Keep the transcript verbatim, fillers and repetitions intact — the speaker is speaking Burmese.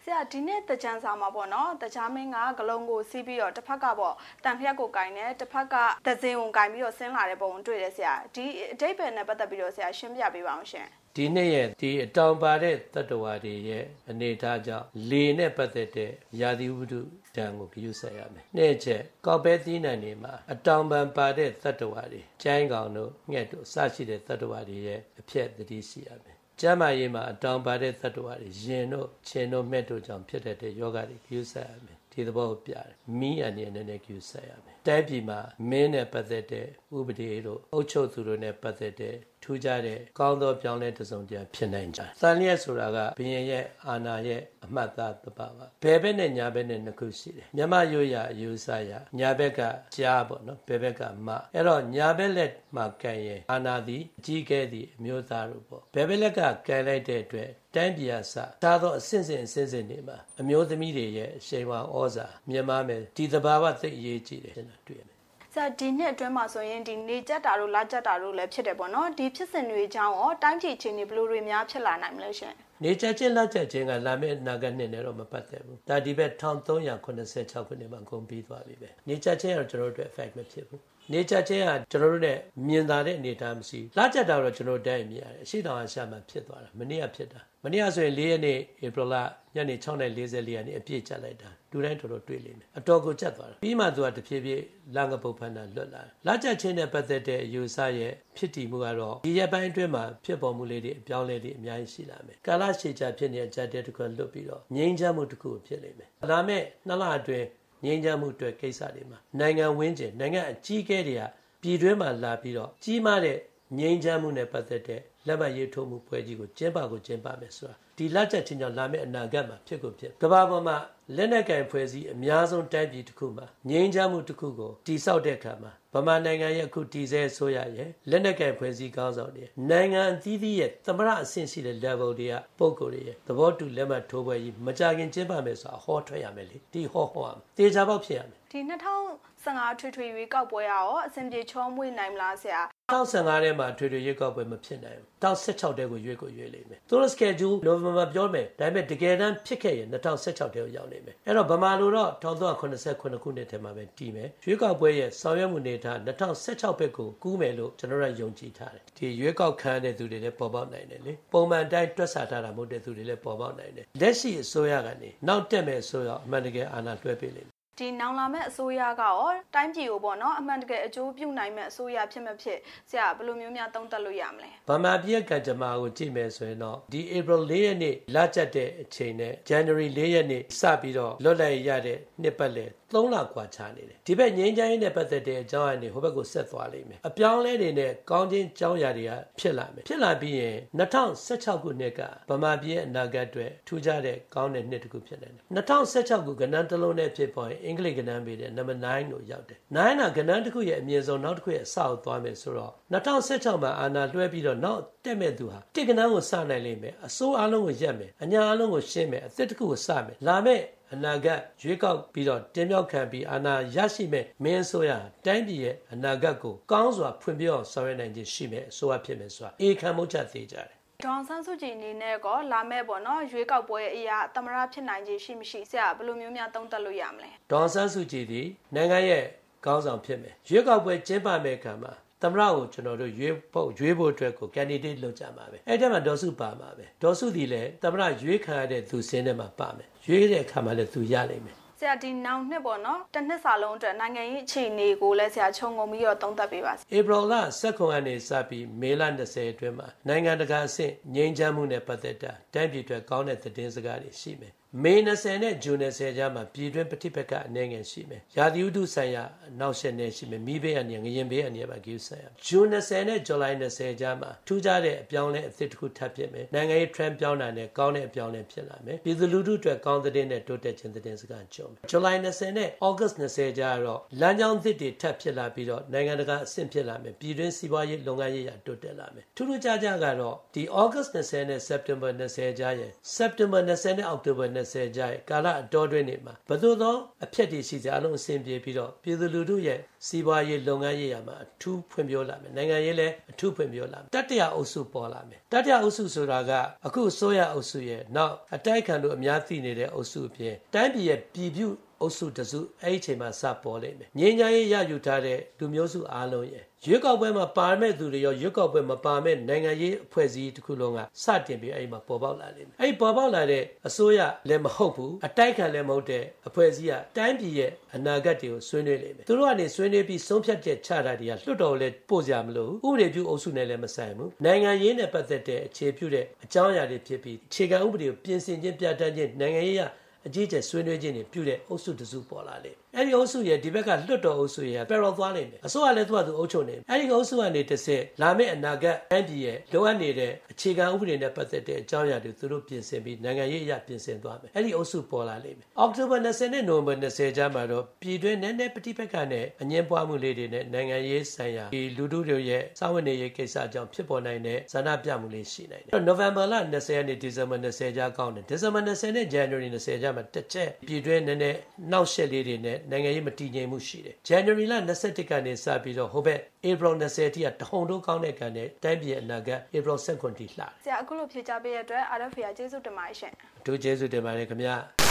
ဆရာဒီနေ့တကြံစာမှာပေါ့နော်တခြားမင်းကဂလုံးကိုစီးပြီးတော့တစ်ဖက်ကပေါ့တန်ဖျက်ကိုကင်တယ်တစ်ဖက်ကသဇင်ကိုကင်ပြီးတော့ဆင်းလာတဲ့ပုံတွေ့တယ်ဆရာဒီအဓိပ္ပာယ်နဲ့ပတ်သက်ပြီးတော့ဆရာရှင်းပြပေးပါအောင်ရှင်ဒီနေ့ရဲ့ဒီအတောင်ပါတဲ့တတ္တဝါတွေရဲ့အနေအထားကြောင့်လေနဲ့ပတ်သက်တဲ့ယာတိဝတ္ထုတန်ကိုဂရုစိုက်ရမယ်။နေ့ချက်ကောက်ပဲသီးနှံတွေမှာအတောင်ပံပါတဲ့တတ္တဝါတွေကျိုင်းကောင်တို့ငှက်တို့အစရှိတဲ့တတ္တဝါတွေရဲ့အဖြစ်သတိရှိရမယ်။ကျမ်းမာရေးမှာအတောင်ပါတဲ့တတ္တဝါတွေရင်တို့ခြင်တို့မဲ့တို့ကြောင့်ဖြစ်တတ်တဲ့ယောဂတွေဂရုစိုက်ရမယ်။ဒီသဘောကိုပြတယ်။မီးအနေနဲ့လည်းဂရုစိုက်ရမယ်။တိုင်းပြည်မှာမင်းနဲ့ပတ်သက်တဲ့ဥပဒေတို့အုပ်ချုပ်သူတို့နဲ့ပတ်သက်တဲ့ထူးခြားတဲ့ကောင်းသောပြောင်းလဲတစုံတရာဖြစ်နိုင်ကြတယ်။သံလျက်ဆိုတာကဘုရင်ရဲ့အာဏာရဲ့အမှတ်သားသဘာဝဘယ်ဘက်နဲ့ညာဘက်နဲ့နှစ်ခုရှိတယ်။မြမရိုးရာအယူဆရာညာဘက်ကကြားပေါ့နော်ဘယ်ဘက်ကမအဲ့တော့ညာဘက်လက်မှာကန်ရင်အာဏာသည်အကြီးကဲသည့်အမျိုးသားတို့ပေါ့ဘယ်ဘက်လက်ကကန်လိုက်တဲ့အတွက်တိုင်းပြည်အစဒါတော့အစင်စင်အစင်စင်နေမှာအမျိုးသမီးတွေရဲ့အရှိန်ဝါဩဇာမြင်မမယ်ဒီသဘာဝသိအရေးကြီးတယ်တွေ့ရမယ်ဆရာဒီနှစ်အတွင်းမှာဆိုရင်ဒီနေကြတာတို့လာကြတာတို့လည်းဖြစ်တယ်ပေါ့နော်ဒီဖြစ်စဉ်တွေကြောင့်ရောတိုင်းပြည်ချင်းတွေဘလို့တွေများဖြစ်လာနိုင်မလဲရှင်နေကြချင်းလာကြချင်းကလာမယ့်နာဂတ်နှစ်နဲ့တော့မပတ်သက်ဘူးဒါဒီဘက်၁၃၇၆ခုနှစ်မှာကုန်ပြီးသွားပြီပဲနေကြချင်းကတော့ကျွန်တော်တို့ effect မဖြစ်ဘူးနေကြချင်းကကျွန်တော်တို့ ਨੇ မြင်သာတဲ့အနေအထားမရှိလာကြတာတော့ကျွန်တော်တိုင်းမြင်ရတယ်အရှိတောင်အရှာမှဖြစ်သွားတာမနေ့ကဖြစ်တာမနေ့ကဆိုရင်၄ရက်နေ့ဧပြီလညနေ၆နာရီ၄၄ရက်နေ့အပြည့်ကျလိုက်တာလူတိုင်းတော်တော်တွေ့လိမ့်မယ်အတော်ကိုကျက်သွားတာပြီးမှသူကတဖြည်းဖြည်းလာငပုတ်ဖန်တာလွတ်လာလာကြချင်းနဲ့ပတ်သက်တဲ့အယူဆရဲ့ဖြစ်တည်မှုကတော့ဒီရက်ပိုင်းအတွင်းမှာဖြစ်ပေါ်မှုလေးတွေအပြောင်းလဲတွေအများကြီးရှိလာမယ်ကာလရှည်ကြာဖြစ်နေတဲ့ကြက်တဲ့တစ်ခုလွတ်ပြီးတော့ငြိမ်းချမ်းမှုတစ်ခုဖြစ်လိမ့်မယ်ဒါမဲ့နှစ်လအတွင်းငြိမ်းချမ်းမှုအတွက်ကိစ္စတွေမှာနိုင်ငံဝင်းကျင်နိုင်ငံအကြီးအကဲတွေကပြည်တွင်းမှာလာပြီးတော့ကြီးမားတဲ့ငြိမ်းချမ်းမှုနဲ့ပတ်သက်တဲ့လက်မှတ်ရေးထိုးမှုပွဲကြီးကိုကျင်းပကိုကျင်းပမယ်ဆိုတာဒီလက်ချက်ချင်းကြောင့်လာမယ့်အနာဂတ်မှာဖြစ်ကိုဖြစ်ကမ္ဘာပေါ်မှာလက်နက်ကင်ဖွဲ့စည်းအများဆုံးတိုင်းပြည်တစ်ခုမှာငြိမ်းချမ်းမှုတစ်ခုကိုတည်ဆောက်တဲ့အခါမှာဗမာနိုင်ငံရဲ့အခုတည်ဆဲဆိုရရဲ့လက်နက်ကင်ဖွဲ့စည်းကောင်းဆောင်တွေနိုင်ငံအသီးသီးရဲ့သမရအဆင့်ရှိတဲ့ level တွေကပုံကိုယ်တွေရဲ့သဘောတူလက်မှတ်ထိုးပွဲကြီးမကြခင်ကျင်းပမယ်ဆိုတာဟောထွက်ရမယ်လေဒီဟောဟောရမယ်တေချာပေါက်ဖြစ်ရမယ်ဒီ၂၀၁၅ထွေထွေရွေးကောက်ပွဲရောအစဉ်ပြေချောမွေ့နိုင်မလားဆရာ၂၀၁၅ထဲမှာထွေထွေရွေးကောက်ပွဲမဖြစ်နိုင်ဘူး၂၀၁၆တဲကိုရွေးကိုရွေးလိမ့်မယ်သူတို့ schedule နိုဝင်ဘာပြောမယ်ဒါပေမဲ့တကယ်တမ်းဖြစ်ခဲ့ရင်၂၀၁၆တဲကိုရောက်နေမယ်အဲ့တော့ဗမာလိုတော့၁၉၇၇ခုနှစ်ထဲမှာပဲတည်မယ်ရွေးကောက်ပွဲရဲ့ဆောင်ရွက်မှုနေတာ၂၀၁၆ဘက်ကိုကူးမယ်လို့ကျွန်တော်တို့ယုံကြည်ထားတယ်ဒီရွေးကောက်ခံတဲ့သူတွေလည်းပေါ်ပေါက်နိုင်တယ်လေပုံမှန်တိုင်းတွက်ဆထားတာမဟုတ်တဲ့သူတွေလည်းပေါ်ပေါက်နိုင်တယ်လက်ရှိအစိုးရကနေနောက်တက်မယ်ဆိုတော့အမှန်တကယ်အာဏာလွှဲပေးလိမ့်မယ်ဒီနောင်လာမဲ့အစိုးရကရောတိုင်းပြည်ကိုပေါ့နော်အမှန်တကယ်အကျိုးပြုနိုင်မဲ့အစိုးရဖြစ်မဖြစ်ဆရာဘယ်လိုမျိုးများသုံးသပ်လို့ရမလဲဗမာပြည်ကကြမာကိုကြည့်မယ်ဆိုရင်တော့ဒီ April ၄ရက်နေ့လာကျက်တဲ့အချိန်နဲ့ January ၄ရက်နေ့စပြီးတော့လွတ်လပ်ရတဲ့နှစ်ပတ်လည်သုံးလกว่าချနေတယ်ဒီဘက်ငင်းချိုင်းနဲ့ပတ်သက်တဲ့အကြောင်းအရာတွေဟိုဘက်ကိုဆက်သွားလိမ့်မယ်အပြောင်းလဲတွေနဲ့ကောင်းချင်းကြောင်းရာတွေကဖြစ်လာမယ်ဖြစ်လာပြီးရင်၂၀၁၆ခုနှစ်ကဗမာပြည်အနာဂတ်အတွက်ထူးခြားတဲ့ကောင်းတဲ့နှစ်တစ်ခုဖြစ်နေတယ်၂၀၁၆ခုကဏ္ဍတစ်လုံးနဲ့ဖြစ်ပေါ်ရင်အင်္ဂလိပ်ကဏ္ဍပေးတဲ့ number 9ကိုရောက်တယ်9ကကဏ္ဍတစ်ခုရဲ့အမြင့်ဆုံးနောက်တစ်ခုရဲ့အစကိုသွားမယ်ဆိုတော့၂၀၁၆မှာအာဏာလွှဲပြီးတော့နောက်တက်မဲ့သူဟာတစ်ကဏ္ဍကိုစနိုင်လိမ့်မယ်အစိုးအလုံးကိုရက်မယ်အညာအလုံးကိုရှင်းမယ်အသစ်တစ်ခုကိုစမယ်လာမယ့်အနာဂတ်ရွေးကောက်ပြီးတော့တင်မြှောက်ခံပြီးအာဏာရရှိမဲ့မင်းဆိုရတိုင်းပြည်ရဲ့အနာဂတ်ကိုကောင်းစွာဖွံ့ဖြိုးအောင်ဆောင်ရွက်နိုင်ခြင်းရှိမဲ့အစိုးရဖြစ်မယ်ဆိုတာအေခံမှုချက်သေးကြတယ်ဒေါ်ဆန်းစုကြည်အနေနဲ့ကောလာမဲ့ပေါ့နော်ရွေးကောက်ပွဲအရာသမရဖြစ်နိုင်ခြင်းရှိမရှိဆရာဘယ်လိုမျိုးများသုံးသပ်လို့ရမလဲဒေါ်ဆန်းစုကြည်ဒီနိုင်ငံရဲ့ကောင်းဆောင်ဖြစ်မယ်ရွေးကောက်ပွဲကျင်းပမဲ့အခါမှာသမရကိုကျွန်တော်တို့ရွေးဖို့ရွေးဖို့အတွက်ကို candidate လုပ်ကြမှာပဲအဲ့ဒီမှာဒေါ်စုပါမှာပဲဒေါ်စုဒီလည်းသမရရွေးခံရတဲ့သူစင်းထဲမှာပါမယ်ရွေးတဲ့အခါမှာလည်းသူရနိုင်မယ်ဆရာဒီနောင်နှစ်ပေါ့နော်တစ်နှစ်စာလုံးအတွက်နိုင်ငံရေးအခြေအနေကိုလည်းဆရာခြုံငုံပြီးတော့သုံးသပ်ပေးပါဧပြီလ၁၉ရက်နေ့စပြီးမေလ၂၀အတွင်းမှာနိုင်ငံတကာအဆင့်ငြိမ်းချမ်းမှုနဲ့ပတ်သက်တာတိုင်းပြည်အတွက်ကောင်းတဲ့သတင်းစကားတွေရှိမယ်မေ၂၀နဲ့ဇွန်၂၀ကြားမှာပြည်တွင်းပဋိပက္ခအနေငယ်ရှိမယ်ရာသီဥတုဆိုင်ရာနောက်ဆက်နေရှိမယ်မိဘအနေငရင်ဘေးအနေပါကိစ္စရဇွန်၂၀နဲ့ဇူလိုင်၂၀ကြားမှာထူးခြားတဲ့အပြောင်းလဲအသစ်တစ်ခုထပ်ဖြစ်မယ်နိုင်ငံရေး trend ပြောင်းတာနဲ့ကောင်းတဲ့အပြောင်းလဲဖြစ်လာမယ်ပြည်သူလူထုအတွက်ကောင်းတဲ့နဲ့တိုးတက်ခြင်းသတင်းစကားကြုံမယ် July 20နဲ့ August 20ကျတော့လမ်းကြောင်းသစ်တွေထပ်ဖြစ်လာပြီးတော့နိုင်ငံတကာအဆင့်ဖြစ်လာမယ်ပြည်တွင်းစီးပွားရေးလုပ်ငန်းရေးရတိုးတက်လာမယ်ထူးထူးခြားခြားကတော့ဒီ August 20နဲ့ September 20ကျရင် September 20နဲ့ October 20ကျရင်ကာလအတော်တွင်းနေမှာဘယ်လိုသောအဖြစ်တွေရှိကြအလုံးအဆင်ပြေပြီးတော့ပြည်သူလူထုရဲ့စီးပွားရေးလုပ်ငန်းရေးရမှာအထူးဖွံ့ဖြိုးလာမယ်နိုင်ငံရေးလည်းအထူးဖွံ့ဖြိုးလာမယ်တတိယအုပ်စုပေါ်လာမယ်တတိယအုပ်စုဆိုတာကအခုဆိုရအုပ်စုရဲ့နောက်အတိုက်ခံတို့အများသိနေတဲ့အုပ်စုအပြင်တိုင်းပြည်ရဲ့ပြည်ပြုအုပ်စုတစုအဲ့ဒီအချိန်မှာစပေါ်လိမ့်မယ်ငြိမ်းချမ်းရေးရယူထားတဲ့လူမျိုးစုအားလုံးရဲ့ရွေးကောက်ပွဲမှာပါမဲ့သူတွေရောရွေးကောက်ပွဲမပါမဲ့နိုင်ငံရေးအဖွဲ့အစည်းတစ်ခုလုံးကစတင်ပြီးအဲ့ဒီမှာပေါ်ပေါက်လာလိမ့်မယ်အဲ့ဒီပေါ်ပေါက်လာတဲ့အစိုးရလည်းမဟုတ်ဘူးအတိုက်ခံလည်းမဟုတ်တဲ့အဖွဲ့အစည်းကတိုင်းပြည်ရဲ့အနာဂတ်တွေကိုဆွေးနွေးလိမ့်မယ်သူတို့ကနေဆွေးနွေးပြီးဆုံးဖြတ်ချက်ချတာတွေကလွှတ်တော်လည်းပို့ကြမလို့ဥပဒေပြုအုပ်စုနဲ့လည်းမဆိုင်ဘူးနိုင်ငံရေးနဲ့ပတ်သက်တဲ့အခြေပြုတဲ့အကြောင်းအရာတွေဖြစ်ပြီးအခြေခံဥပဒေကိုပြင်ဆင်ခြင်းပြဋ္ဌာန်းခြင်းနိုင်ငံရေးရအကြီးကျယ်ဆွေးနွေးခြင်းတွေပြုတဲ့အုပ်စုတစုပေါ်လာလေအဲ့ဒီအုပ်စုရဲ့ဒီဘက်ကလွတ်တော်အုပ်စုရဲ့ပယ်တော်သွားနိုင်တယ်အစိုးရလည်းသူ့အတူအုပ်ချုပ်နေအဲ့ဒီအုပ်စုကနေတစ်ဆင့်လာမယ့်အနာဂတ်တိုင်းပြည်ရဲ့လိုအပ်နေတဲ့အခြေခံဥပဒေနဲ့ပတ်သက်တဲ့အကြောင်းအရာတွေသူတို့ပြင်ဆင်ပြီးနိုင်ငံရေးအရာပြင်ဆင်သွားမယ်အဲ့ဒီအုပ်စုပေါ်လာလိမ့်မယ်အောက်တိုဘာ20နဲ့နိုဝင်ဘာ20ကျမှတော့ပြည်တွင်းနည်းနည်းပဋိပက္ခနဲ့အငြင်းပွားမှုလေးတွေနဲ့နိုင်ငံရေးဆိုင်ရာဒီလူထုတွေရဲ့စာဝင်နေရေးကိစ္စအကြောင်းဖြစ်ပေါ်နိုင်တဲ့ဇာနာပြမှုလေးရှိနိုင်တယ်နိုဝင်ဘာလ20ရက်နေ့ဒီဇင်ဘာ20ကျကောင်းတယ်ဒီဇင်ဘာ20နဲ့ January 20ကျမှတစ်ချက်ပြည်တွင်းနည်းနည်းနောက်ဆက်လေးတွေနဲ့နိုင်ငံရေးမတည်ငြိမ်မှုရှိတယ် January လ21ကနေစပြီးတော့ဟိုဘက် April 20တိကတဟုန်တို့ကောင်းတဲ့ကန်နဲ့တိုင်းပြည်အနာဂတ် April 19တိလှတယ်ဆရာအခုလိုဖြေချပေးရတဲ့အတွက် R F A ကျေးဇူးတင်ပါတယ်ရှင်တို့ကျေးဇူးတင်ပါတယ်ခင်ဗျာ